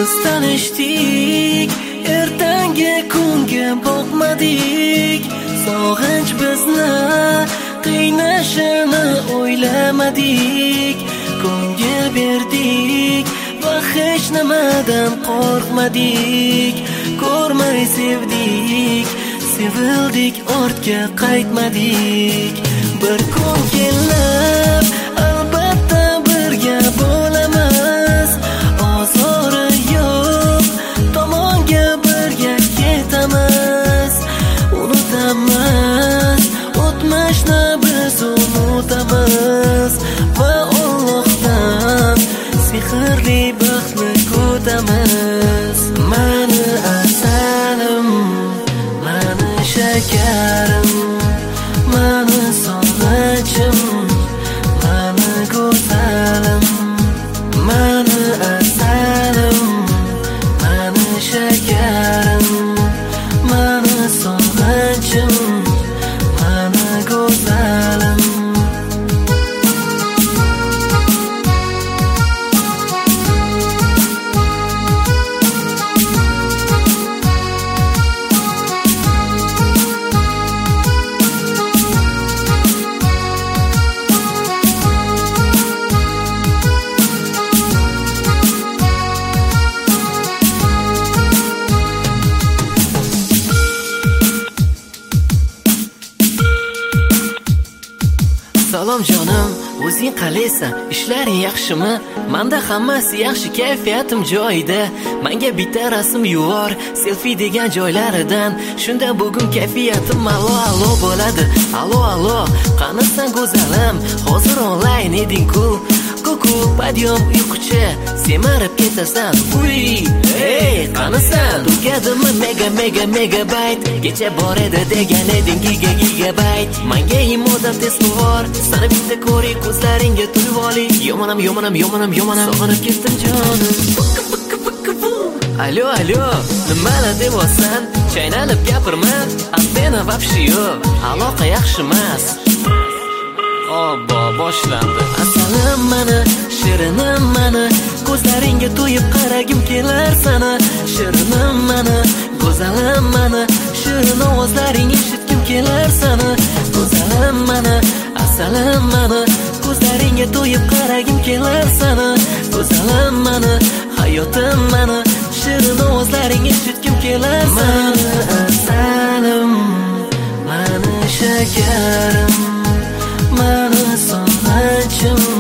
biz tanishdik, ertangi kunga boqmadik. Sog'inch bizni qiynashini o'ylamadik. Ko'ngil berdik va hech nimadan qo'rqmadik. Ko'rmay sevdik, sevildik, ortga qaytmadik. Bir kun kelib albatta birga bo'lamiz. Ozori yo'q tomonga birga ketamiz. Unutamiz o'tmishni, biz unutamiz va Allohdan sehrli baxtni kutamiz. Mani asalim, mani shakarim, mani sog'inchim, mani go'zalim. Mani asalim, mani shakarim, mani sog'inchim, mani go'zalim. Salom jonim, o'zing qalaysan? Ishlaring yaxshimi? Menda hammasi yaxshi, kayfiyatim joyida. Menga bitta rasm yubor, selfie degan joylaridan. Shunda bugun kayfiyatim alo bo'ladi. Alo, qanasan go'zalim? Hozir onlayn eding-ku. Kuku, padyom uyquchi, semirib ketasan. Uy, hey, qanasan? Tugadimi megabayt? Kecha bor edi degan eding gigabayt. Menga imodan testovor, sana bitta ko'ray, ko'zlaringga to'yib olay. Yomonam, sog'inib ketdim jonim. Alo, nimalar deyapsan? Chaynalib gapirma, antena vobshe yo'q. Aloqa yaxshi emas. Obbo, boshlandi. Asalim mani, shirinim mani, ko'zlaringga to'yib qaragim kelar sana. Shirinim mani, go'zalim mani, shirin ovozlaring eshitgim kelar sana. Go'zalim mani, asalim mani, ko'zlaringga to'yib qaragim kelar sana. Go'zalim mani, hayotim mani, shirin ovozlaring eshitgim kelar sana. Mani asalim, mani shakarim, mani sog'inchim,